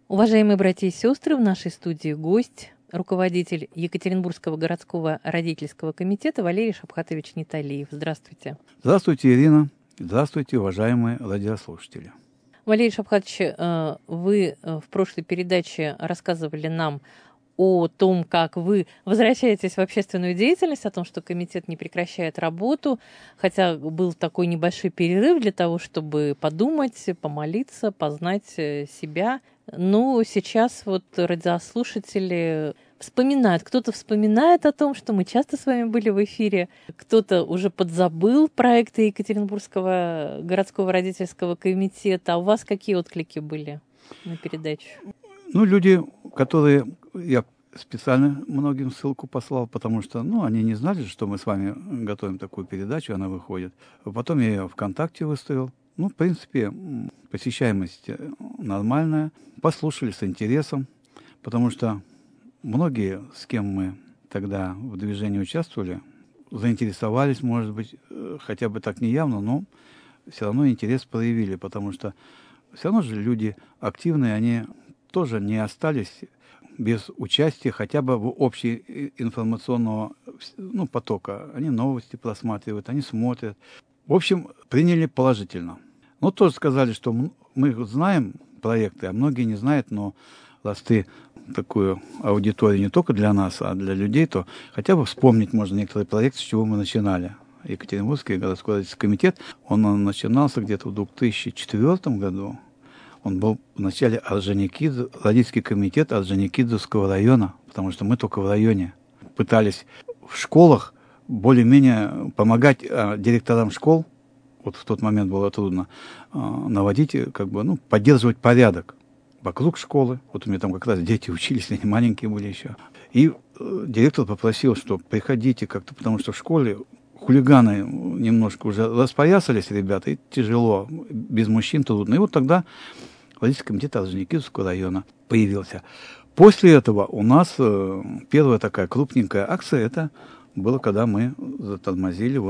Уважаемые братья и сестры, в нашей студии гость, руководитель Екатеринбургского городского родительского комитета Валерий Шапхатович Ниталиев. Здравствуйте. Здравствуйте, Ирина. Здравствуйте, уважаемые радиослушатели. Валерий Шапхатович, вы в прошлой передаче рассказывали нам о том, как вы возвращаетесь в общественную деятельность, о том, что комитет не прекращает работу, хотя был такой небольшой перерыв для того, чтобы подумать, помолиться, познать себя. Но сейчас вот радиослушатели вспоминают. Кто-то вспоминает о том, что мы часто с вами были в эфире, кто-то уже подзабыл проекты Екатеринбургского городского родительского комитета. А у вас какие отклики были на передачу? Люди, которые... Я специально многим ссылку послал, потому что, они не знали, что мы с вами готовим такую передачу, она выходит. Потом я ее ВКонтакте выставил. В принципе, посещаемость нормальная. Послушали с интересом, потому что многие, с кем мы тогда в движении участвовали, заинтересовались, может быть, хотя бы так неявно, но все равно интерес проявили, потому что все равно же люди активные, они тоже не остались без участия хотя бы в общей информационного потока. Они новости просматривают, они смотрят. В общем, приняли положительно. Тоже сказали, что мы знаем проекты, а многие не знают, но раз ты такую аудиторию не только для нас, а для людей, то хотя бы вспомнить можно некоторые проекты, с чего мы начинали. Екатеринбургский городской родительский комитет, он начинался где-то в 2004 году. Он был вначале родительский комитет Орджоникидзевского района, потому что мы только в районе пытались в школах более-менее помогать директорам школ. Вот в тот момент было трудно наводить, поддерживать порядок вокруг школы. Вот у меня там как раз дети учились, они маленькие были еще. И директор попросил, что приходите как-то, потому что в школе хулиганы немножко уже распоясались, ребята, и тяжело, без мужчин трудно. И вот тогда родительский комитет Орджоникидзевского района появился. После этого у нас первая такая крупненькая акция, это было, когда мы затормозили,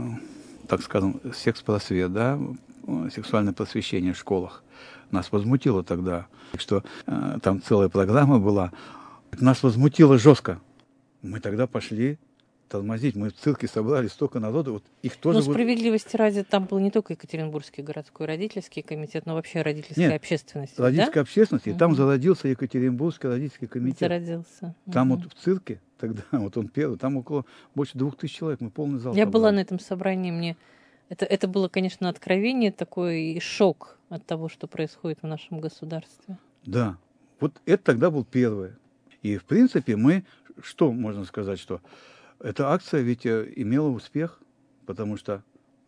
так скажем, секс-просвет, сексуальное просвещение в школах. Нас возмутило тогда, что там целая программа была. Нас возмутило жестко. Мы тогда пошли тормозить. Мы в цирке собрали столько народу. Их тоже... Но справедливости ради, там был не только Екатеринбургский городской родительский комитет, но вообще родительская общественность. Родительская общественность, и там зародился Екатеринбургский родительский комитет. Зародился. Там вот в цирке, тогда, он первый, там около больше 2000 человек, мы полный зал Я собрали. была на этом собрании, мне... Это было, конечно, откровение такое и шок от того, что происходит в нашем государстве. Да, вот это тогда был первый. И, в принципе, что можно сказать, что эта акция ведь имела успех, потому что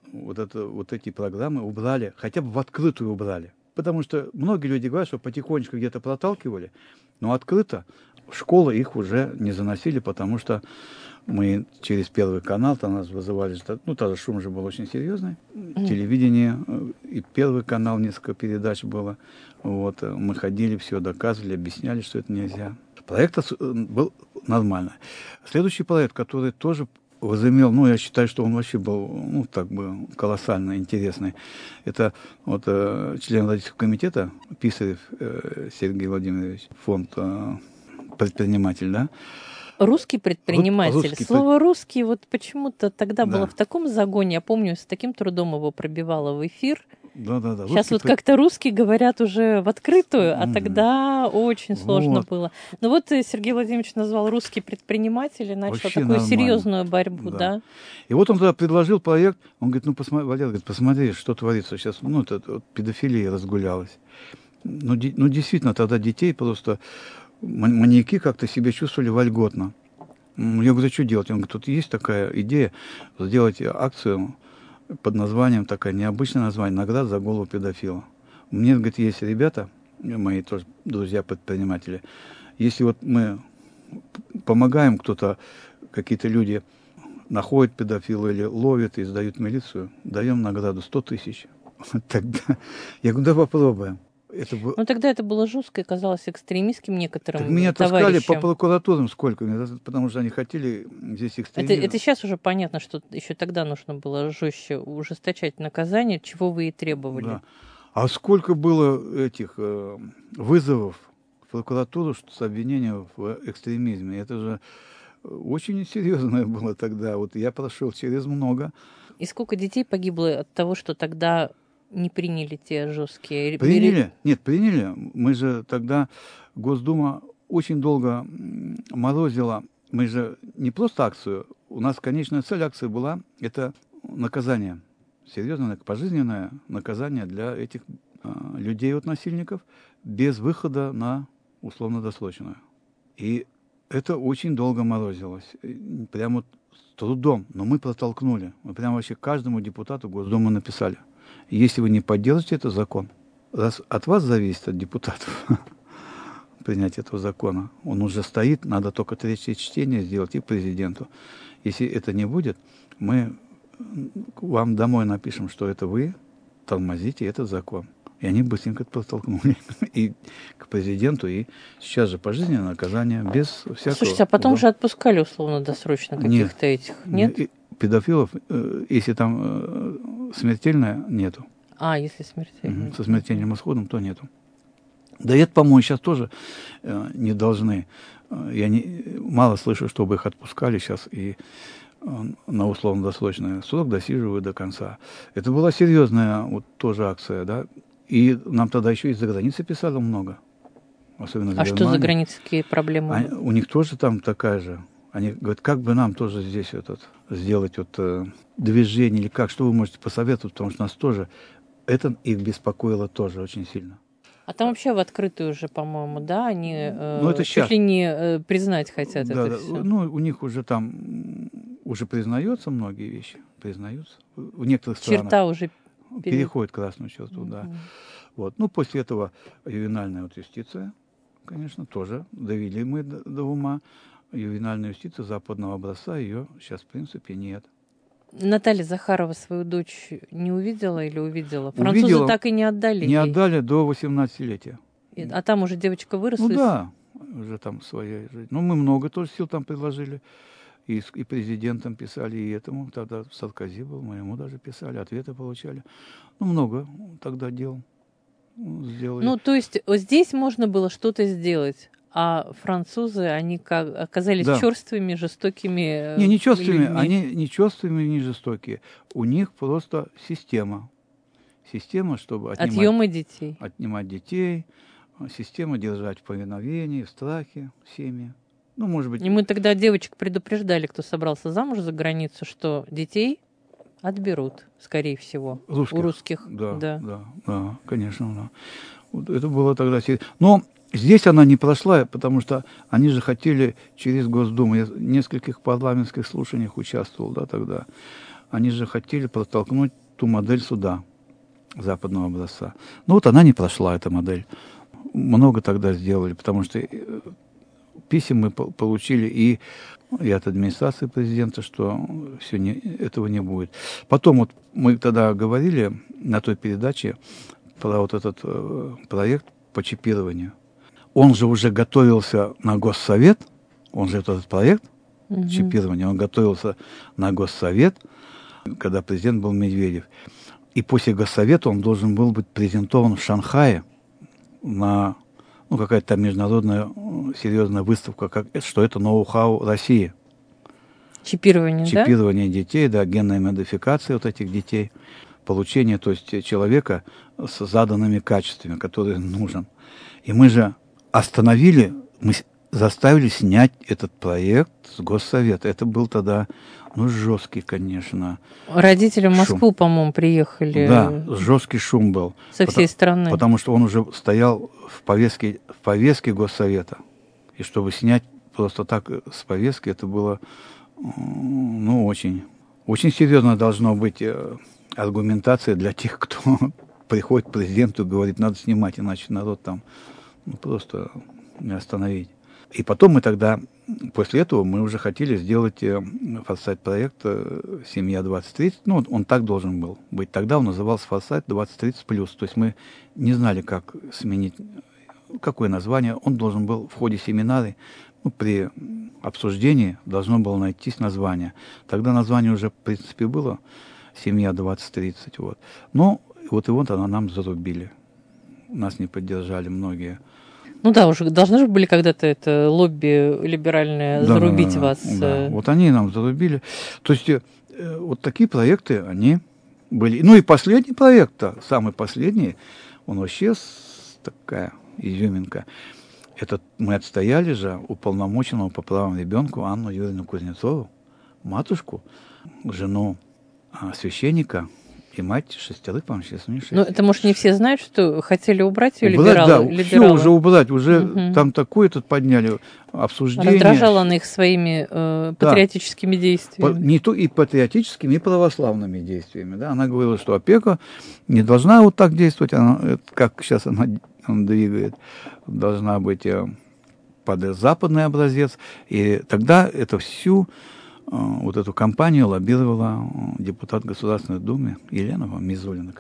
вот эти программы убрали, хотя бы в открытую убрали. Потому что многие люди говорят, что потихонечку где-то проталкивали, но открыто в школы их уже не заносили, потому что мы через Первый канал, там нас вызывали, тогда шум же был очень серьезный, телевидение, и Первый канал, несколько передач было, мы ходили, все доказывали, объясняли, что это нельзя. Проект был нормальный. Следующий проект, который тоже возымел, я считаю, что он вообще был, колоссально интересный. Это член родительского комитета Писарев Сергей Владимирович, фонд предприниматель, да? Русский предприниматель. Слово «русский» почему-то тогда было в таком загоне. Я помню, с таким трудом его пробивало в эфир. Да. Сейчас как-то русские говорят уже в открытую, а тогда очень сложно было. Но Сергей Владимирович назвал «русский предприниматель» и начал вообще такую серьезную борьбу, да. И он тогда предложил проект, он говорит, Валерий, посмотри, что творится сейчас, педофилия разгулялась. Действительно, тогда детей просто... Маньяки как-то себя чувствовали вольготно. Я говорю, что делать? Он говорит, тут есть такая идея сделать акцию под названием, такое необычное название, «Награда за голову педофила». У меня, говорит, есть ребята, мои тоже друзья-предприниматели, если мы помогаем кто-то, какие-то люди находят педофила или ловят и сдают в милицию, даем награду 100 000. Тогда я говорю, да попробуем. Тогда это было жестко и казалось экстремистским некоторым товарищам. Меня таскали по прокуратурам сколько, потому что они хотели здесь экстремизм. Это сейчас уже понятно, что еще тогда нужно было жестче ужесточать наказание, чего вы и требовали. Да. А сколько было этих вызовов прокуратуру с обвинением в экстремизме. Это же очень серьезное было тогда. Вот я прошел через много. И сколько детей погибло от того, что тогда не приняли те жесткие... Приняли? Нет, приняли. Мы же тогда, Госдума очень долго морозила. Мы же не просто акцию. У нас конечная цель акции была, это наказание. Серьезное, пожизненное наказание для этих людей, от насильников, без выхода на условно-досрочную. И это очень долго морозилось. Прямо с трудом. Но мы протолкнули. Мы прямо вообще каждому депутату Госдумы написали. Если вы не поддержите этот закон, раз от вас зависит, от депутатов, принять этого закона, он уже стоит, надо только третье чтение сделать и президенту. Если это не будет, мы вам домой напишем, что это вы тормозите этот закон. И они быстренько протолкнули и к президенту, и сейчас же пожизненное наказание без всякого... Слушайте, а потом же отпускали условно-досрочно каких-то этих, нет? Педофилов, если там смертельное, нету. Если смертельное. Со смертельным исходом, то нету. Да и это, по-моему, сейчас тоже не должны. Я мало слышу, чтобы их отпускали сейчас и на условно-досрочный срок досиживают до конца. Это была серьезная вот тоже акция, да. И нам тогда еще из-за границы писали много. Особенно из что за границы, какие проблемы? У них тоже там такая же. Они говорят, как бы нам тоже здесь сделать движение или как, что вы можете посоветовать, потому что нас тоже, это их беспокоило тоже очень сильно. А там вообще в открытую уже, по-моему, да, они это чуть ли не признать хотят это все. Ну, у них уже там уже признается многие вещи, признаются. В некоторых странах черта уже переходит красную черту, да. Вот. Ну, после этого ювенальная юстиция, конечно, тоже довели мы до ума. Ювенальная юстиция западного образца, ее сейчас, в принципе, нет. Наталья Захарова свою дочь не увидела или увидела? Французы увидела, так и не отдали не ей. Отдали до 18-летия. А там уже девочка выросла? Ну да, уже там своя жизнь. Ну, мы много тоже сил там предложили. И президентам писали, и этому. Тогда Саркози был, мы ему даже писали, ответы получали. Ну, много тогда дел сделали. Ну, то есть здесь можно было что-то сделать. А французы, они оказались черствыми, жестокими. Не черствыми, они не черствыми, не жестокие. У них просто система. Система, чтобы отнимать детей, система держать в повиновении, в страхе семьи. Ну, может быть. И мы тогда девочек предупреждали, кто собрался замуж за границу, что детей отберут, скорее всего, у русских. Да, конечно. Да. Вот это было тогда. Но здесь она не прошла, потому что они же хотели через Госдуму. Я в нескольких парламентских слушаниях участвовал, да, тогда. Они же хотели протолкнуть ту модель суда западного образца. Ну вот она не прошла, эта модель. Много тогда сделали, потому что писем мы получили и от администрации президента, что этого не будет. Потом вот мы тогда говорили на той передаче про вот этот проект по чипированию. Он же уже готовился на Госсовет, он же этот проект чипирования, он готовился на Госсовет, когда президент был Медведев. И после Госсовета он должен был быть презентован в Шанхае на какая-то там международная серьезная выставка, что это ноу-хау России. Чипирование детей, да, генная модификация вот этих детей, получение, то есть человека с заданными качествами, которые нужен. И мы же мы заставили снять этот проект с Госсовета. Это был тогда, жесткий, конечно. Родители в Москву, по-моему, приехали. Да, жесткий шум был. Со всей страны. Потому что он уже стоял в повестке Госсовета. И чтобы снять просто так с повестки, это было, очень, очень серьезно должно быть аргументация для тех, кто приходит к президенту и говорит, надо снимать, иначе народ там просто не остановить. И потом мы тогда, после этого, мы уже хотели сделать форсайт-проект «Семья 2030». Он так должен был быть. Тогда он назывался «Форсайт 2030+». То есть мы не знали, как сменить, какое название. Он должен был в ходе семинара, при обсуждении должно было найтись название. Тогда название уже, в принципе, было «Семья 2030». Вот. Но вот она нам зарубили. Нас не поддержали многие Ну да, уже должны же были когда-то это лобби либеральное зарубить вас. Да. Вот они нам зарубили. То есть вот такие проекты, они были. Ну и последний проект, самый последний, он вообще такая изюминка. Это мы отстояли же уполномоченного по правам ребенку Анну Юрьевну Кузнецову, матушку, жену священника и мать 6, по-моему, сейчас у них 6. Ну, это, может, не все знают, что хотели убрать ее убрать, либералы? Да, все уже убрать, уже там такое тут подняли обсуждение. Раздражала она их своими патриотическими действиями. Не то и патриотическими, и православными действиями. Да? Она говорила, что опека не должна вот так действовать, она, как сейчас она двигает, должна быть под западный образец. И тогда это всю вот эту кампанию лоббировала депутат Государственной Думы Елена Мизулина,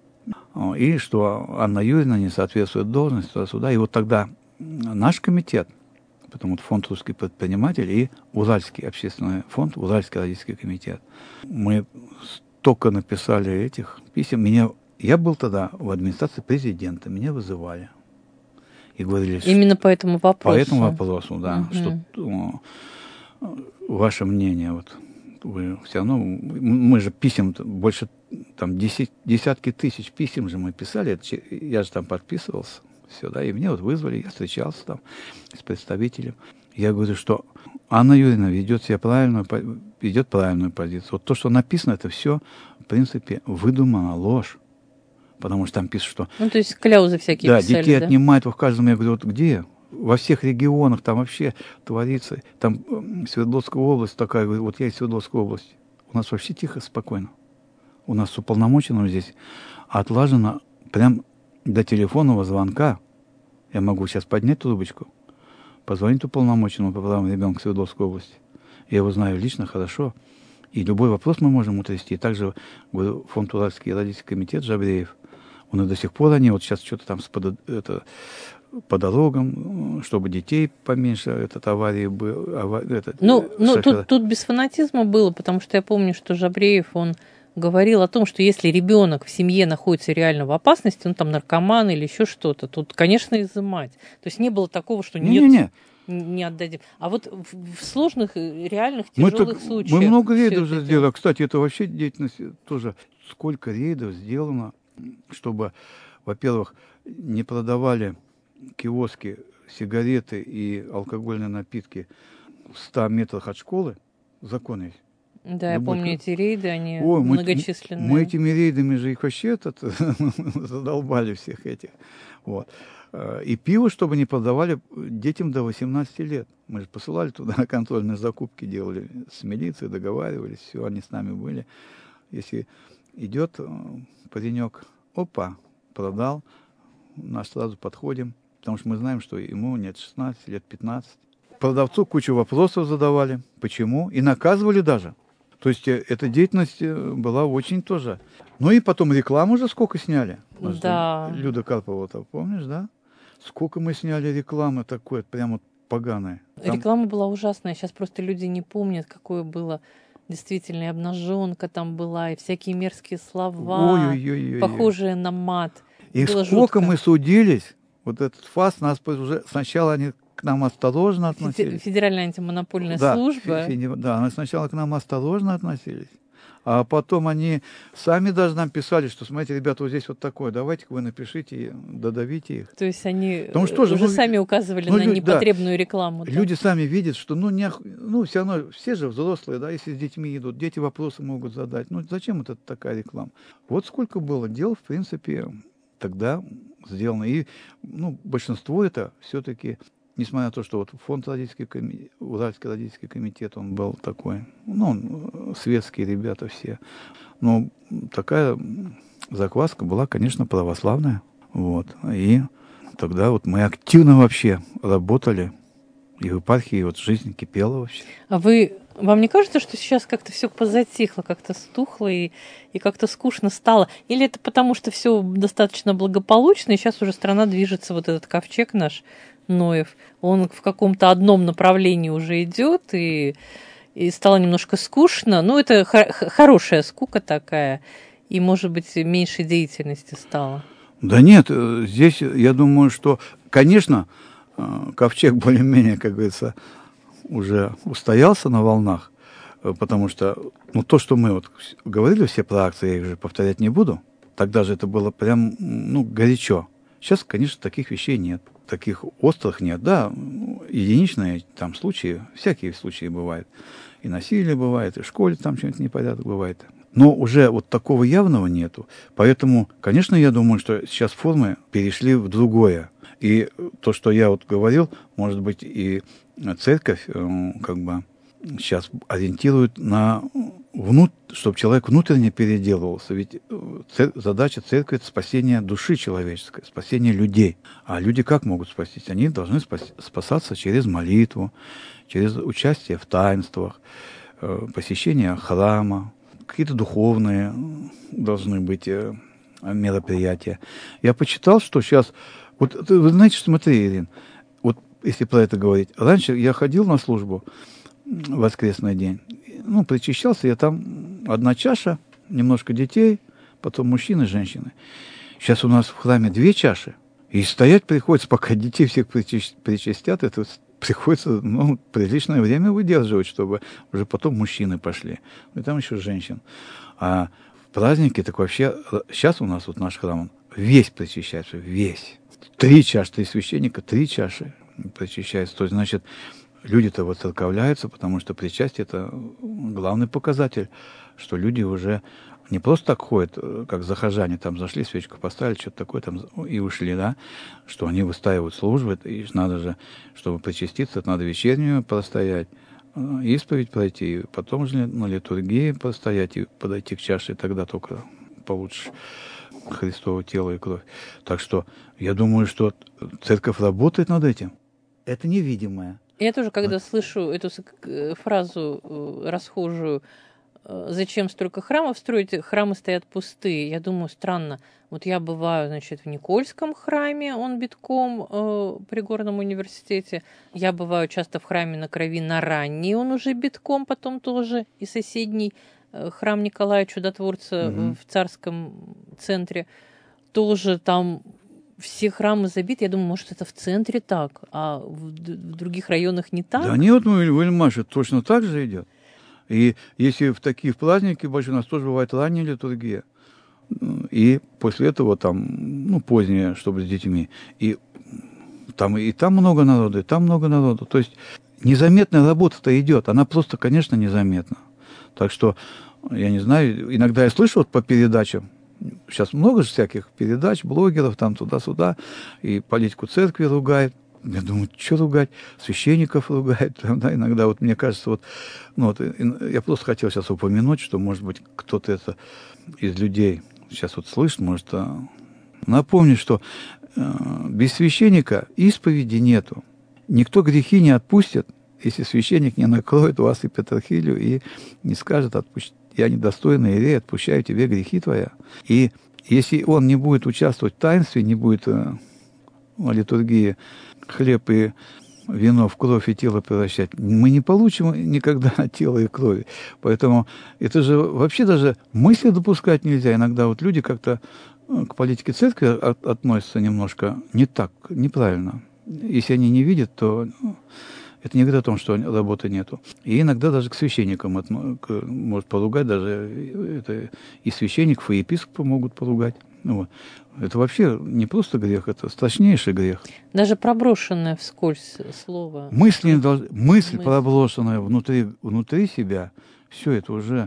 И что Анна Юрьевна не соответствует должности туда-сюда. И вот тогда наш комитет, потому что фонд «Русский предприниматель» и Уральский общественный фонд, Уральский родительский комитет, мы столько написали этих писем. Я был тогда в администрации президента, меня вызывали. И говорили, именно по этому вопросу? По этому вопросу, да. Что ваше мнение, вот вы все равно, мы же писем больше, там, десятки тысяч писем же мы писали, я же там подписывался, все, да, и мне вот вызвали, я встречался там с представителем. Я говорю, что Анна Юрьевна ведет правильную позицию. Вот то, что написано, это все, в принципе, выдумана ложь. Потому что там пишут, что... Ну, то есть кляузы всякие писали, детей отнимают в каждом. Я говорю, вот где? Во всех регионах там вообще творится. Там Свердловская область такая, говорю, вот я из Свердловской области. У нас вообще тихо, спокойно. У нас с уполномоченным здесь отлажено прям до телефонного звонка. Я могу сейчас поднять трубочку, позвонить уполномоченному по правам ребенка в Свердловской области. Я его знаю лично хорошо. И любой вопрос мы можем утрясти. Также говорю, фонд Уральский родительский комитет Жабреев. Он и до сих пор вот сейчас что-то там по дорогам, чтобы детей поменьше аварии было. Тут без фанатизма было, потому что я помню, что Жабреев, он говорил о том, что если ребенок в семье находится реально в опасности, он там наркоман или еще что-то, тут, конечно, изымать. То есть не было такого, что не отдадим. А вот в сложных, реальных, тяжелых случаях... Мы много рейдов уже сделали. Кстати, это вообще деятельность тоже. Сколько рейдов сделано, чтобы, во-первых, не продавали киоски, сигареты и алкогольные напитки в 100 метрах от школы. Закон есть. Да, я помню эти рейды, они многочисленные. Мы этими рейдами же их вообще задолбали всех этих. Вот. И пиво, чтобы не продавали детям до 18 лет. Мы же посылали туда контрольные закупки, делали с милицией, договаривались, все, они с нами были. Если идет паренек, опа, продал, нас сразу подходим, потому что мы знаем, что ему нет 16, лет 15. Продавцу кучу вопросов задавали, почему, и наказывали даже. То есть эта деятельность была очень тоже. Ну и потом рекламу же сколько сняли. Да. Люда Карпова, помнишь, да? Сколько мы сняли рекламы такой, прямо поганой. Реклама была ужасная, сейчас просто люди не помнят, какое было. Действительно, и обнаженка там была, и всякие мерзкие слова, похожие на мат. И было сколько жутко. Мы судились, вот этот ФАС, нас уже сначала они к нам осторожно относились. Федеральная антимонопольная служба. Да, они сначала к нам осторожно относились, а потом они сами даже нам писали, что, смотрите, ребята, вот здесь вот такое, давайте-ка вы напишите, додавите их. То есть они уже сами указывали на непотребную рекламу. Да? Люди сами видят, что, все равно, все же взрослые, да, если с детьми идут, дети вопросы могут задать. Зачем это такая реклама? Вот сколько было дел, в принципе, тогда сделано. И, большинство это все-таки... Несмотря на то, что вот фонд Уральский родительский комитет, он был такой, светские ребята все. Но такая закваска была, конечно, православная. Вот. И тогда вот мы активно вообще работали. И в епархии вот жизнь кипела вообще. А вам не кажется, что сейчас как-то все позатихло, как-то стухло и как-то скучно стало? Или это потому, что все достаточно благополучно, и сейчас уже страна движется, вот этот ковчег наш, Ноев, он в каком-то одном направлении уже идет, и стало немножко скучно. Это хорошая скука такая, и, может быть, меньше деятельности стало. Да нет, здесь, я думаю, что, конечно, ковчег более-менее, как говорится, уже устоялся на волнах, потому что то, что мы вот говорили все про акции, я их уже повторять не буду, тогда же это было прям, горячо. Сейчас, конечно, таких вещей нет, таких острых нет. Да, единичные там случаи, всякие случаи бывают. И насилие бывает, и в школе там что-нибудь непорядок бывает. Но уже вот такого явного нету. Поэтому, конечно, я думаю, что сейчас формы перешли в другое. И то, что я вот говорил, может быть, и церковь сейчас ориентирует на чтобы человек внутренне переделывался. Ведь задача церкви – это спасение души человеческой, спасение людей. А люди как могут спастись? Они должны спасаться через молитву, через участие в таинствах, посещение храма, какие-то духовные должны быть мероприятия. Я почитал, что сейчас... Вот вы знаете, смотри, Ирин, вот если про это говорить. Раньше я ходил на службу в воскресный день. Причащался я там, одна чаша, немножко детей, потом мужчины, женщины. Сейчас у нас в храме 2 чаши. И стоять приходится, пока детей всех причастят, это приходится, приличное время выдерживать, чтобы уже потом мужчины пошли. И там еще женщин. А в праздники так вообще... Сейчас у нас вот наш храм, он весь причащается, весь. 3 чаши, 3 священника, 3 чаши причащаются. То есть, значит, люди-то воцерковляются, потому что причастие – это главный показатель, что люди уже не просто так ходят, как захожане, там зашли, свечку поставили, что-то такое там и ушли, да, что они выстаивают службы, и надо же, чтобы причаститься, надо вечернюю простоять, исповедь пройти, потом же на литургии простоять и подойти к чаше, и тогда только получишь Христово тело и кровь. Так что я думаю, что церковь работает над этим. Это невидимое. Я тоже, когда слышу эту фразу расхожую, зачем столько храмов строить, храмы стоят пустые. Я думаю, странно. Вот я бываю, значит, в Никольском храме, он битком при Горном университете. Я бываю часто в храме на Крови на Ранней, он уже битком, потом тоже и соседний храм Николая Чудотворца в Царском центре. Тоже там все храмы забиты. Я думаю, может, это в центре так, а в других районах не так? Да нет, в Ильмаше точно так же идет. И если в такие праздники большие, у нас тоже бывает ранняя литургия. И после этого там, позднее, чтобы с детьми. И там много народу, и там много народу. То есть незаметная работа-то идет. Она просто, конечно, незаметна. Так что, я не знаю, иногда я слышу вот по передачам, сейчас много же всяких передач, блогеров там туда-сюда, и политику церкви ругает. Я думаю, что ругать? Священников ругают. Да, иногда вот мне кажется, я просто хотел сейчас упомянуть, что, может быть, кто-то это из людей сейчас вот слышит, может напомнить, что без священника исповеди нету. Никто грехи не отпустит, если священник не накроет вас и Петрахилию и не скажет: я недостойный иерей, отпущаю тебе грехи твои. И если он не будет участвовать в таинстве, не будет в литургии хлеб и вино в кровь и тело превращать, мы не получим никогда тело и крови. Поэтому это же вообще даже мысли допускать нельзя. Иногда вот люди как-то к политике церкви относятся немножко не так, неправильно. Если они не видят, то это не говорит о том, что работы нету. И иногда даже к священникам может поругать, даже это и священников, и епископы могут поругать. Вот. Это вообще не просто грех, это страшнейший грех. Даже проброшенное вскользь слово. Мысль проброшенная внутри себя, все это уже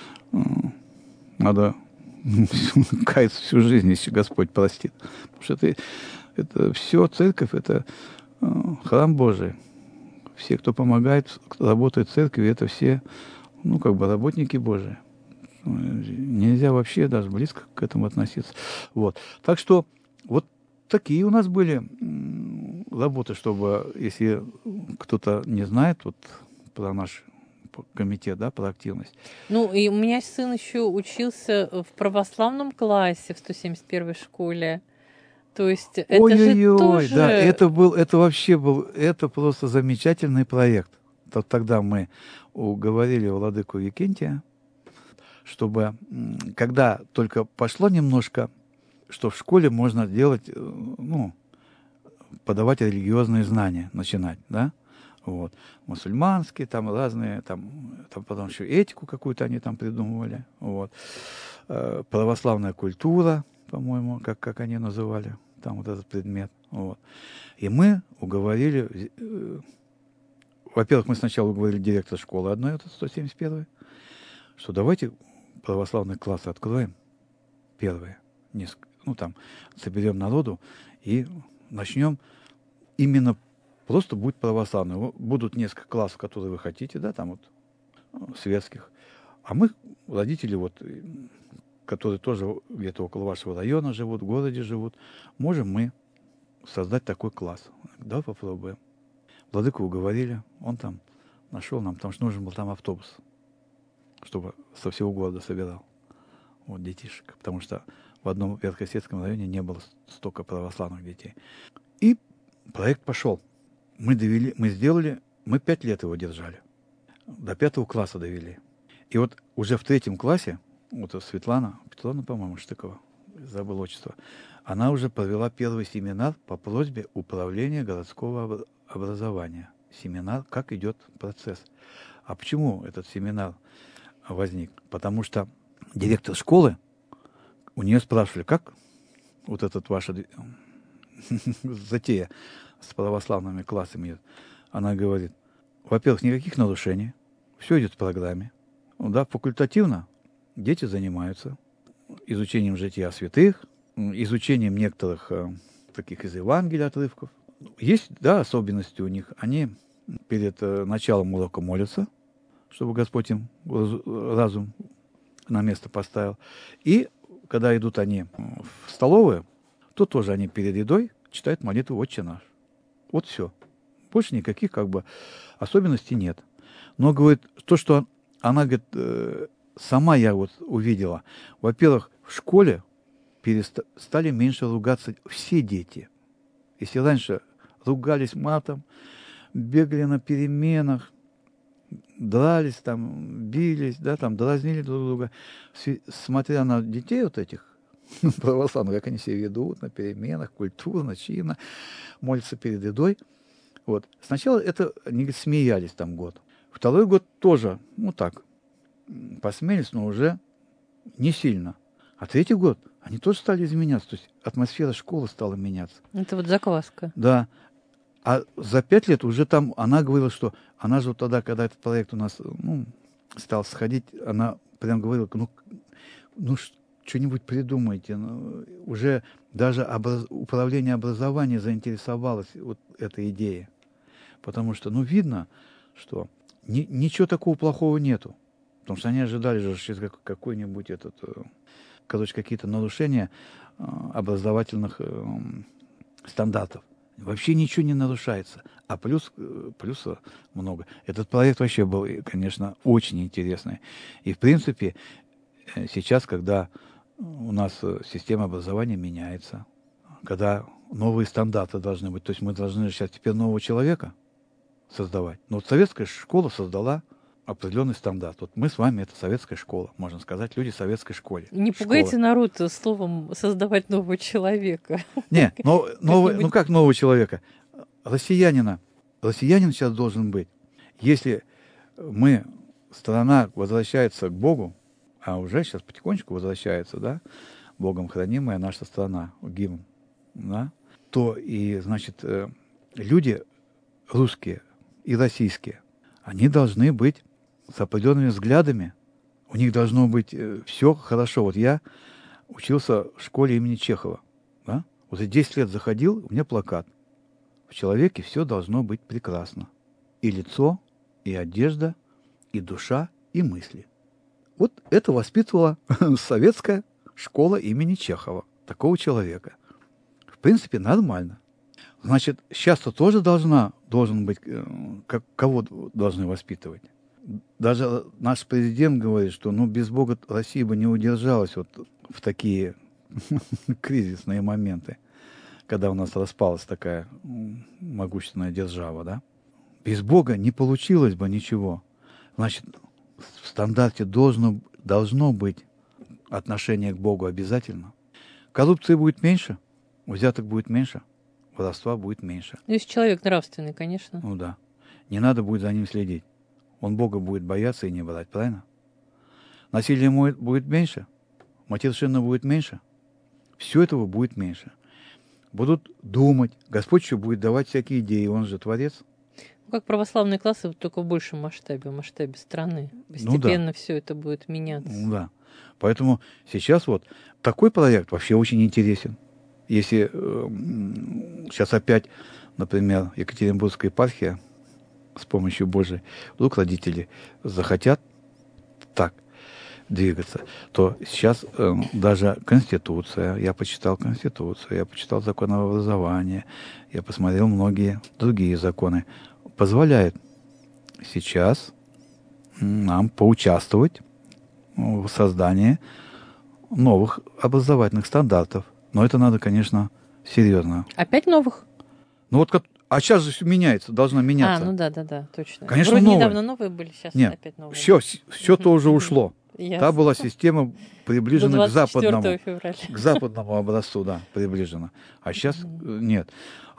надо каяться всю жизнь, если Господь простит. Потому что это все церковь, это храм Божий. Все, кто помогает, работает в церкви, это все, работники Божии. Нельзя вообще даже близко к этому относиться. Вот. Так что вот такие у нас были работы, чтобы, если кто-то не знает вот про наш комитет, да, про активность. И у меня сын еще учился в православном классе в 171-й школе. То есть это же тоже... Да, это просто замечательный проект. Тогда мы уговорили владыку Викентия, чтобы, когда только пошло немножко, что в школе можно делать, подавать религиозные знания, начинать, да? Вот. Мусульманские, там разные, там потом еще этику какую-то они там придумывали. Вот. Православная культура, по-моему, как они называли, там вот этот предмет. Вот. И мы уговорили, во-первых, мы сначала уговорили директора школы одной, это 171-й, что давайте православные классы откроем, первые, там, соберем народу и начнем именно просто будет православный. Будут несколько классов, которые вы хотите, да, там вот светских. А мы, родители, вот, которые тоже где-то около вашего района живут, в городе живут, можем мы создать такой класс. Да, попробуем. Владыку уговорили, он там нашел нам, потому что нужен был там автобус, чтобы со всего города собирал вот, детишек, потому что в одном Верхосветском районе не было столько православных детей. И проект пошел. Мы 5 лет его держали. До 5 класса довели. И вот уже в 3 классе, вот Петровна, по-моему, Штыкова, забыл отчество, она уже провела первый семинар по просьбе управления городского образования. Семинар, как идет процесс. А почему этот семинар возник? Потому что директор школы, у нее спрашивали, как вот этот ваша затея с православными классами. Она говорит, во-первых, никаких нарушений, все идет в программе. Да, факультативно дети занимаются изучением жития святых, изучением некоторых таких из Евангелия отрывков. Есть, да, особенности у них. Они перед началом урока молятся, чтобы Господь им разум на место поставил. И когда идут они в столовую, то тоже они перед едой читают молитву «Отче наш». Вот все. Больше никаких особенностей нет. Но, говорит, то, что она, говорит, сама я вот увидела. Во-первых, в школе стали меньше ругаться все дети. Если раньше ругались матом, бегали на переменах, дрались, там, бились, да, там, дразнили друг друга, смотря на детей вот этих, православных, как они себя ведут на переменах, культурно, чинно, молятся перед едой. Вот. Сначала это они смеялись там год. Второй год тоже, так, посмеялись, но уже не сильно. А 3 год они тоже стали изменяться. То есть атмосфера школы стала меняться. Это вот закваска. Да. А за 5 лет уже там она говорила, что она же вот тогда, когда этот проект у нас стал сходить, она прям говорила, что-нибудь придумайте. Уже даже управление образования заинтересовалось вот этой идеей. Потому что, видно, что ничего такого плохого нету. Потому что они ожидали же через какой-нибудь какие-то нарушения образовательных стандартов. Вообще ничего не нарушается. А плюса много. Этот проект вообще был, конечно, очень интересный. И, в принципе, сейчас, когда у нас система образования меняется, когда новые стандарты должны быть, то есть мы должны сейчас теперь нового человека создавать. Но вот советская школа создала определенный стандарт. Вот мы с вами — это советская школа, можно сказать, люди советской школы. Не пугайте народ словом «создавать нового человека». Не, как нового человека? Россиянин сейчас должен быть. Если страна возвращается к Богу, а уже сейчас потихонечку возвращается, да, Богом хранимая наша страна, гимн, да, то и, значит, люди русские и российские, они должны быть с определенными взглядами. У них должно быть все хорошо. Вот я учился в школе имени Чехова. Да? Вот за 10 лет заходил, у меня плакат. В человеке все должно быть прекрасно. И лицо, и одежда, и душа, и мысли. Вот это воспитывала советская школа имени Чехова. Такого человека. В принципе, нормально. Значит, сейчас-то тоже должен быть, кого должны воспитывать. Даже наш президент говорит, что без Бога Россия бы не удержалась вот в такие кризисные моменты, когда у нас распалась такая могущественная держава, да. Без Бога не получилось бы ничего. Значит, в стандарте должно быть отношение к Богу обязательно. Коррупции будет меньше, взяток будет меньше. воровства будет меньше. Если человек нравственный, конечно. Ну да. Не надо будет за ним следить. Он Бога будет бояться и не брать, правильно? Насилия будет меньше, матершинного будет меньше. Все этого будет меньше. Будут думать. Господь еще будет давать всякие идеи. Он же Творец. Ну, как православные классы, только в большем масштабе, в масштабе страны. Постепенно все это будет меняться. Ну да. Поэтому сейчас вот такой проект вообще очень интересен. Если сейчас опять, например, Екатеринбургская епархия с помощью Божией, вдруг родители захотят так двигаться, то сейчас даже Конституция, я почитал Конституцию, я почитал закон об образовании, я посмотрел многие другие законы, позволяет сейчас нам поучаствовать в создании новых образовательных стандартов. Но это надо, конечно, серьезно. Опять новых? Ну вот, а сейчас же все меняется, должно меняться. Ну да, точно. Конечно, вроде новые. Недавно новые были, сейчас Нет, опять новые. Все то уже ушло. Ясно. Та была система приближена к западному. Февраля. К западному образцу, да, приближена. А сейчас нет.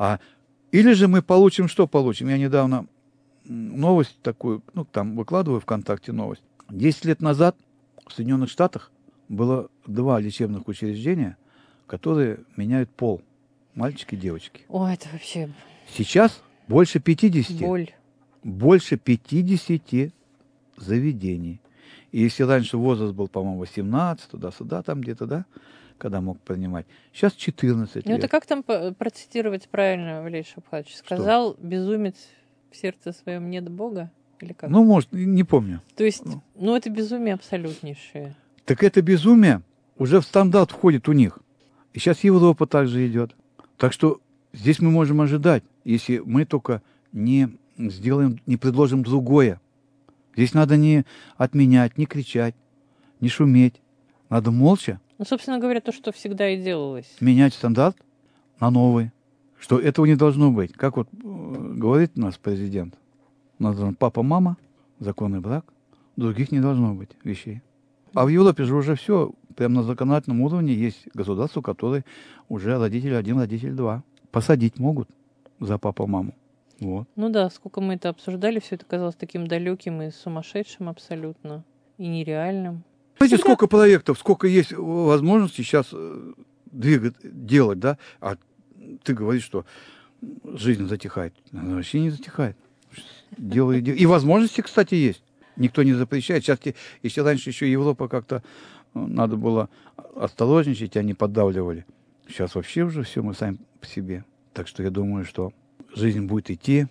Или же мы получим, что получим? Я недавно новость такую, там выкладываю ВКонтакте новость. 10 лет назад в Соединенных Штатах было 2 лечебных учреждения, которые меняют пол. Мальчики и девочки. Ой, это вообще... Сейчас больше 50. Боль. Больше 50 заведений. И если раньше возраст был, по-моему, 18, туда-сюда, там где-то, да, когда мог принимать. Сейчас 14 лет. Ну, это как там процитировать правильно Валерий Шабхатович? Сказал, безумец в сердце своем нет Бога? Или как? Ну, может, не помню. То есть, это безумие абсолютнейшее. Так это безумие уже в стандарт входит у них. И сейчас Европа также идет. Так что здесь мы можем ожидать, если мы только не предложим другое. Здесь надо не отменять, не кричать, не шуметь. Надо молча. Собственно говоря, то, что всегда и делалось. Менять стандарт на новый. Что этого не должно быть. Как вот говорит у нас президент. У нас должен папа, мама, законный брак. Других не должно быть вещей. А в Европе же уже все, прямо на законодательном уровне есть государства, которые уже родитель 1, родитель 2. Посадить могут за папу, маму. Вот. Ну да, сколько мы это обсуждали, все это казалось таким далеким и сумасшедшим абсолютно, и нереальным. Знаете, сколько проектов, сколько есть возможностей сейчас делать, да? А ты говоришь, что жизнь затихает. Она вообще не затихает. Делай. И возможности, кстати, есть. Никто не запрещает. Сейчас, если раньше еще Европа как-то надо было осторожничать, они поддавливали. Сейчас вообще уже все мы сами по себе. Так что я думаю, что жизнь будет идти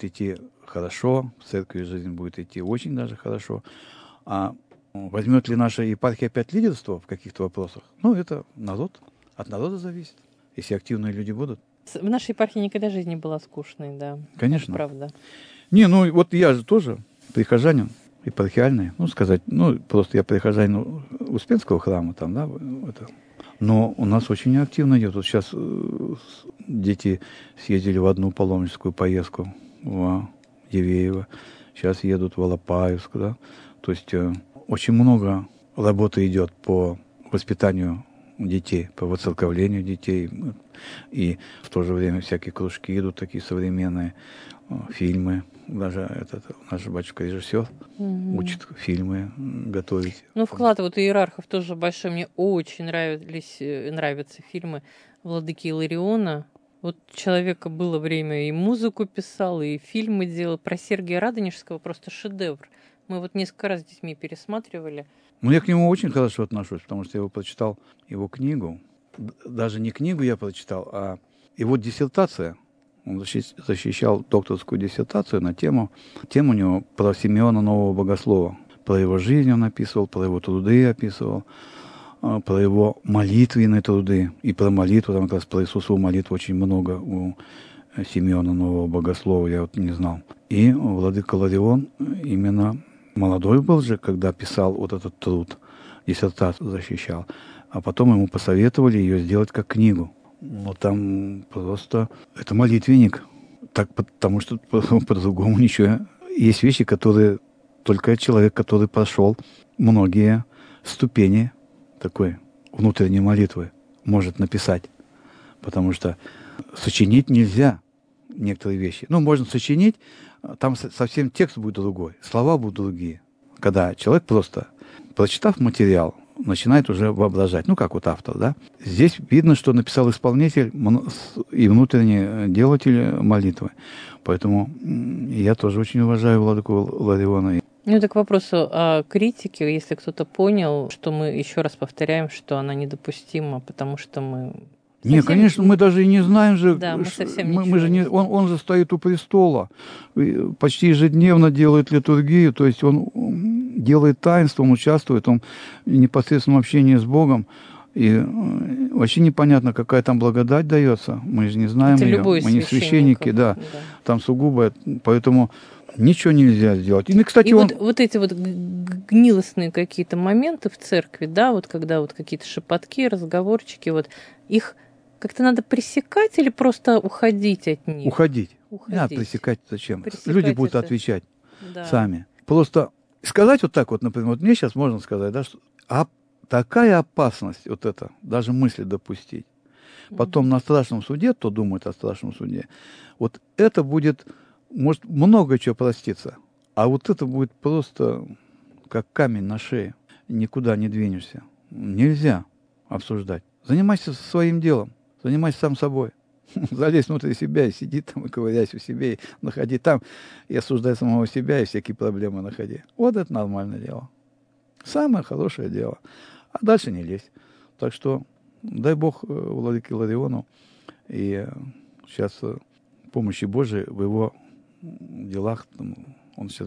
хорошо, в церкви жизнь будет идти очень даже хорошо. А возьмет ли наша епархия опять лидерство в каких-то вопросах? Это от народа зависит. Если активные люди будут. В нашей епархии никогда жизнь не была скучной, да. Конечно. Правда. Вот я же тоже прихожанин епархиальный. Просто я прихожанин Успенского храма там, да, это. Но у нас очень активно идет. Вот сейчас дети съездили в одну паломническую поездку в Дивеево. Сейчас едут в Алапаевск, да. То есть очень много работы идет по воспитанию детей, по воцерковлению детей. И в то же время всякие кружки идут, такие современные фильмы. Даже наш батюшка-режиссер учит фильмы готовить. Вклад иерархов тоже большой. Мне очень нравятся фильмы Владыки Илариона. Вот человека было время и музыку писал, и фильмы делал. Про Сергия Радонежского просто шедевр. Мы несколько раз с детьми пересматривали. Я к нему очень хорошо отношусь, потому что я прочитал его книгу. Даже не книгу я прочитал, а его диссертация. Он защищал докторскую диссертацию на тему у него про Симеона Нового Богослова. Про его жизнь он описывал, про его труды описывал, про его молитвенные труды. И про молитву, там как раз про Иисусову молитву очень много у Симеона Нового Богослова, я не знал. И владыка Иларион именно молодой был же, когда писал этот труд, диссертацию защищал. А потом ему посоветовали ее сделать как книгу. Там просто это молитвенник. Потому что по-другому ничего. Есть вещи, которые только человек, который прошел многие ступени такой внутренней молитвы, может написать. Потому что сочинить нельзя некоторые вещи. Ну, можно сочинить, там совсем текст будет другой, слова будут другие. Когда человек просто, прочитав материал, начинает уже воображать, ну, как вот автор, да. Здесь видно, что написал исполнитель и внутренний делатель молитвы. Поэтому я тоже очень уважаю владыку Лариона. Ну, это к вопросу о критике. Если кто-то понял, что мы еще раз повторяем, что она недопустима, потому что мы... Нет, конечно, мы даже и не знаем же, да, мы совсем мы же не, он же стоит у престола, почти ежедневно делает литургию, то есть он делает таинство, он участвует, он в непосредственном общении с Богом, и вообще непонятно, какая там благодать дается, мы же не знаем это ее, мы не священники, да, там сугубо, поэтому ничего нельзя сделать. И, кстати, вот эти вот гнилостные какие-то моменты в церкви, да, вот когда вот какие-то шепотки, разговорчики, вот их как-то надо пресекать или просто уходить от них? Уходить. А пресекать зачем? Люди будут отвечать сами. Просто сказать вот так вот, например, вот мне сейчас можно сказать, да, что такая опасность, вот это, даже мысли допустить. Потом на страшном суде, кто думает о страшном суде, вот это будет, может, много чего проститься, а вот это будет просто как камень на шее. Никуда не двинешься. Нельзя обсуждать. Занимайся своим делом. Занимайся сам собой. Залезь внутрь себя и сиди там, и ковыряйся в себе, и находи там, и осуждай самого себя, и всякие проблемы находи. Вот это нормальное дело. Самое хорошее дело. А дальше не лезь. Так что дай Бог владыке Лариону и сейчас помощи Божией в его делах. Он сейчас...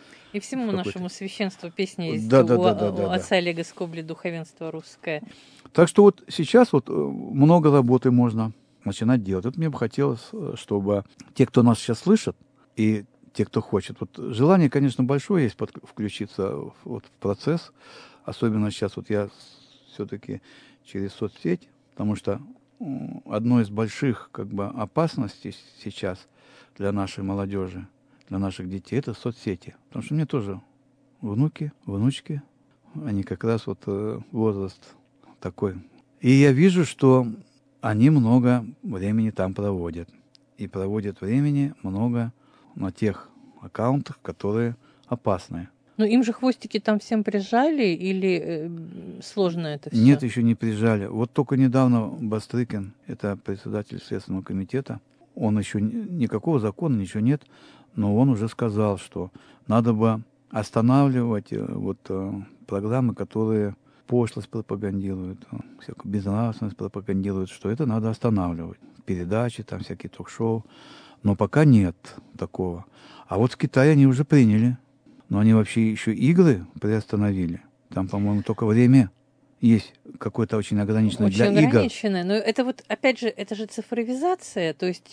И всему нашему священству песни есть да, у отца Олега Скобли «Духовенство русское». Так что вот сейчас вот много работы можно начинать делать. Вот мне бы хотелось, чтобы те, кто нас сейчас слышат, и те, кто хочет, вот желание, конечно, большое есть включиться вот в процесс, особенно сейчас вот я все-таки через соцсеть, потому что одной из больших как бы опасностей сейчас для нашей молодежи, для наших детей, это соцсети. Потому что мне тоже внуки, внучки, они как раз вот возраст такой. И я вижу, что они много времени там проводят. И проводят времени много на тех аккаунтах, которые опасные. Ну, им же хвостики там всем прижали или сложно это все? Нет, еще не прижали. Вот только недавно Бастрыкин, это председатель Следственного комитета, он еще никакого закона, ничего нет, но он уже сказал, что надо бы останавливать вот программы, которые пошлость пропагандируют, всякую безнравственность пропагандируют, что это надо останавливать. Передачи, там всякие ток-шоу. Но пока нет такого. А вот в Китае они уже приняли. Но они вообще еще игры приостановили. Там, по-моему, только время есть какое-то очень ограниченное очень для игр. Очень ограниченное. Но это вот, опять же, это же цифровизация. То есть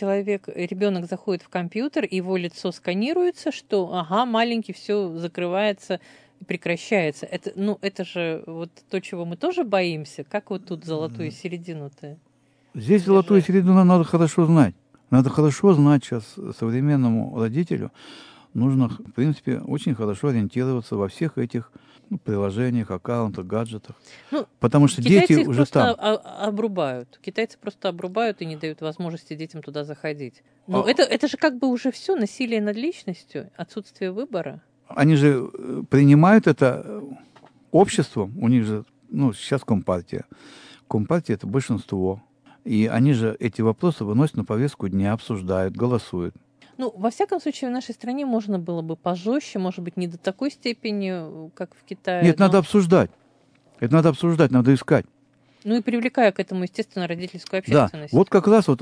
ребенок заходит в компьютер, его лицо сканируется, что, ага, маленький, все закрывается и прекращается. Это же вот то, чего мы тоже боимся. Как вот тут золотую середину-то? Здесь золотую середину надо хорошо знать. Надо хорошо знать сейчас современному родителю. Нужно, в принципе, очень хорошо ориентироваться во всех этих приложениях, аккаунтах, гаджетах. Потому что дети их уже просто там. обрубают. Китайцы просто обрубают и не дают возможности детям туда заходить. Но это же как бы уже все насилие над личностью, отсутствие выбора. Они же принимают это обществом. У них же, сейчас Компартия. Компартия — это большинство. И они же эти вопросы выносят на повестку дня, обсуждают, голосуют. Во всяком случае, в нашей стране можно было бы пожестче, может быть, не до такой степени, как в Китае. Нет, надо обсуждать. Это надо обсуждать, надо искать. И привлекая к этому, естественно, родительскую общественность. Да, вот как раз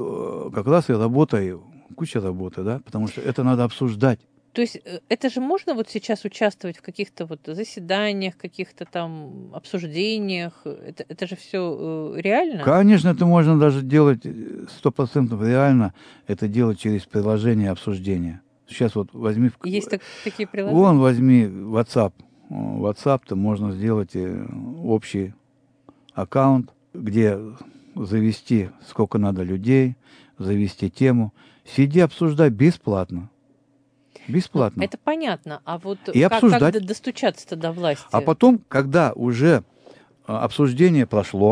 и работа, куча работы, да, потому что это надо обсуждать. То есть это же можно вот сейчас участвовать в каких-то вот заседаниях, каких-то там обсуждениях? Это же все реально? Конечно, это можно даже делать 100% реально. Это делать через приложение обсуждения. Сейчас вот возьми... Есть такие приложения? Вон возьми WhatsApp. WhatsApp-то можно сделать общий аккаунт, где завести сколько надо людей, завести тему. Сиди, обсуждай бесплатно. Бесплатно. Это понятно. А вот как достучаться-то до власти? А потом, когда уже обсуждение прошло,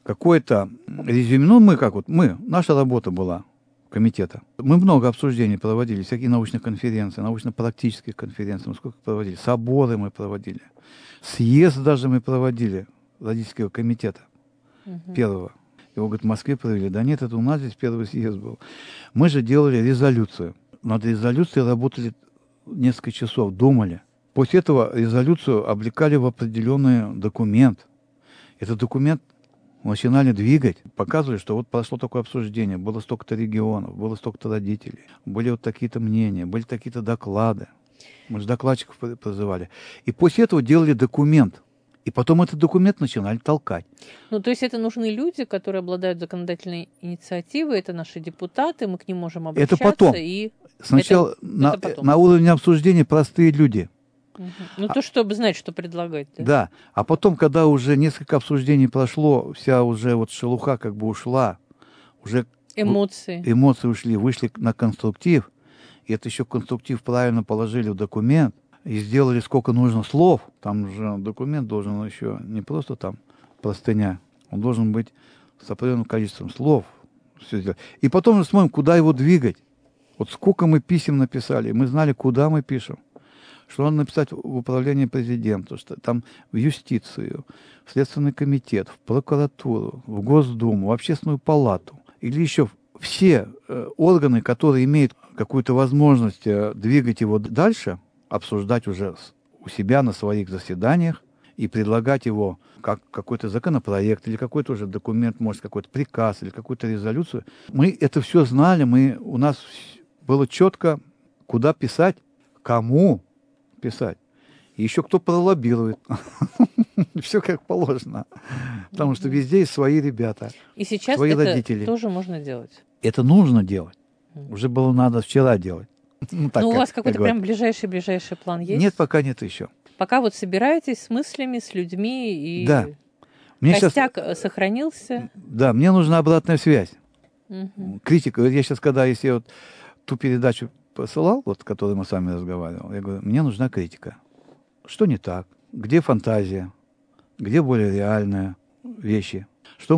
какое-то резюме. Ну, наша работа была комитета. Мы много обсуждений проводили, всякие научные конференции, научно-практические конференции. Мы сколько проводили? Соборы мы проводили. Съезд даже мы проводили родительского комитета первого. Его, говорит, в Москве провели. Да нет, это у нас здесь первый съезд был. Мы же делали резолюцию. Над резолюцией работали несколько часов, думали. После этого резолюцию облекали в определенный документ. Этот документ начинали двигать, показывали, что вот прошло такое обсуждение, было столько-то регионов, было столько-то родителей, были вот такие-то мнения, были такие-то доклады. Мы же докладчиков призывали. И после этого делали документ. И потом этот документ начинали толкать. Ну, то есть это нужны люди, которые обладают законодательной инициативой, это наши депутаты, мы к ним можем обращаться. Это потом. И сначала это потом. На уровне обсуждения простые люди. Ну, то, чтобы знать, что предлагать. Да? Да. А потом, когда уже несколько обсуждений прошло, вся уже вот шелуха как бы ушла, уже эмоции ушли, вышли на конструктив, и это еще конструктив правильно положили в документ, и сделали сколько нужно слов. Там же документ должен еще не просто там простыня, он должен быть с определенным количеством слов. Все сделать. И потом же смотрим, куда его двигать. Вот сколько мы писем написали, мы знали, куда мы пишем. Что надо написать в управление президента, что там в юстицию, в Следственный комитет, в прокуратуру, в Госдуму, в Общественную палату. Или еще все органы, которые имеют какую-то возможность двигать его дальше, обсуждать уже у себя на своих заседаниях и предлагать его как какой-то законопроект или какой-то уже документ, может, какой-то приказ или какую-то резолюцию. Мы это все знали, у нас было четко, куда писать, кому писать. И еще кто пролоббирует. Все как положено. Потому что везде есть свои ребята, и сейчас свои это родители. Тоже можно делать. Это нужно делать. Уже было надо вчера делать. Ну, у вас какой-то прям ближайший план есть? Нет, пока нет еще. Пока вот собираетесь с мыслями, с людьми, и да. костяк сохранился. Да, мне нужна обратная связь. Критика. Я сейчас, если я вот ту передачу посылал, вот, которой мы с вами разговаривали, я говорю, мне нужна критика. Что не так? Где фантазия? Где более реальные вещи? Что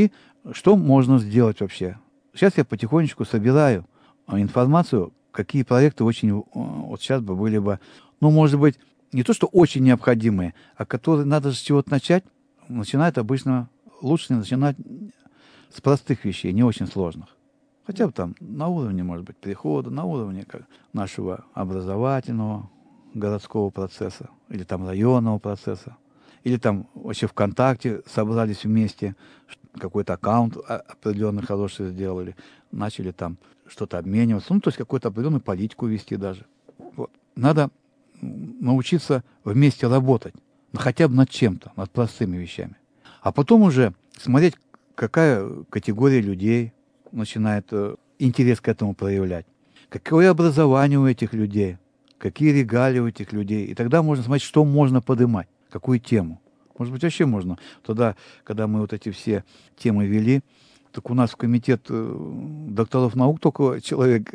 можно сделать вообще? Сейчас я потихонечку собираю информацию, какие проекты вот сейчас бы были бы, может быть, не то, что очень необходимые, а которые надо с чего-то начать. Начинают обычно, лучше начинать с простых вещей, не очень сложных. Хотя бы там на уровне, может быть, перехода, на уровне нашего образовательного, городского процесса, или там районного процесса, или там вообще ВКонтакте собрались вместе, какой-то аккаунт определенный хороший сделали, начали там что-то обмениваться, то есть какую-то определенную политику вести даже. Вот. Надо научиться вместе работать, хотя бы над чем-то, над простыми вещами. А потом уже смотреть, какая категория людей начинает интерес к этому проявлять. Какое образование у этих людей, какие регалии у этих людей. И тогда можно смотреть, что можно поднимать, какую тему. Может быть, вообще можно. Тогда, когда мы вот эти все темы вели, так у нас в комитет докторов наук только человек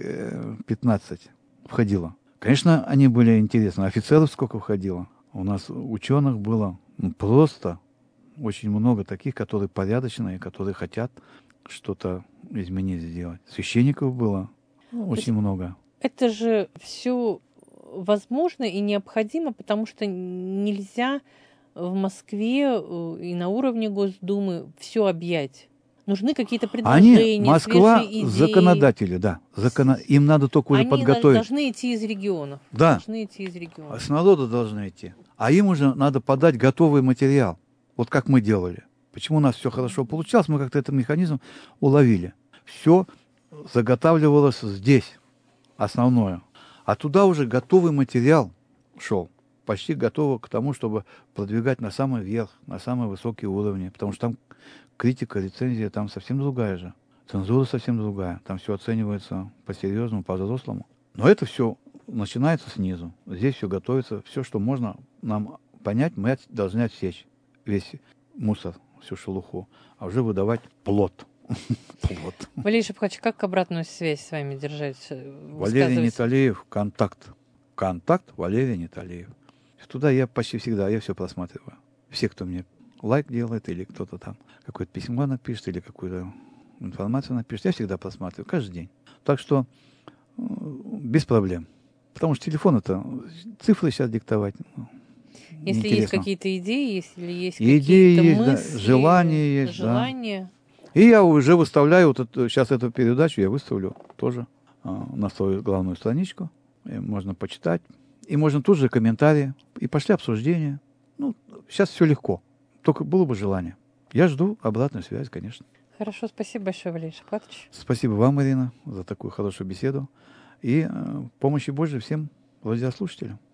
15 входило. Конечно, они были интересны. Офицеров сколько входило. У нас ученых было просто очень много таких, которые порядочные, которые хотят что-то изменить, сделать. Священников было очень много. Это же все возможно и необходимо, потому что нельзя в Москве и на уровне Госдумы все объять. Нужны какие-то предложения, Москва, свежие идеи. Законодатели, да. Им надо только уже подготовить. Они должны идти из регионов. Да. Должны идти из регионов. С народа должны идти. А им уже надо подать готовый материал. Вот как мы делали. Почему у нас все хорошо получалось, мы как-то этот механизм уловили. Все заготавливалось здесь, основное. А туда уже готовый материал шел. Почти готово к тому, чтобы продвигать на самый верх, на самые высокие уровни. Потому что там критика, рецензия, там совсем другая же. Цензура совсем другая. Там все оценивается по-серьезному, по-взрослому. Но это все начинается снизу. Здесь все готовится. Все, что можно нам понять, мы должны отсечь. Весь мусор, всю шелуху. А уже выдавать плод. Валерий Шапкач, как обратную связь с вами держать? Валерий Неталеев, контакт. Контакт Валерий Неталеев. Туда я почти всегда, я все просматриваю. Все, кто мне лайк делает, или кто-то там какое-то письмо напишет, или какую-то информацию напишет. Я всегда просматриваю, каждый день. Так что без проблем. Потому что телефон это цифры сейчас диктовать. Если есть какие-то идеи, если есть идеи какие-то есть, мысли, да, желания есть, желания. Да. И я уже выставляю сейчас эту передачу, я выставлю тоже на свою главную страничку. И можно почитать. И можно тут же комментарии. И пошли обсуждения. Ну, сейчас все легко. Только было бы желание. Я жду обратную связь, конечно. Хорошо, спасибо большое, Валерий Шапкатович. Спасибо вам, Ирина, за такую хорошую беседу. И помощи Божьей всем радиослушателям.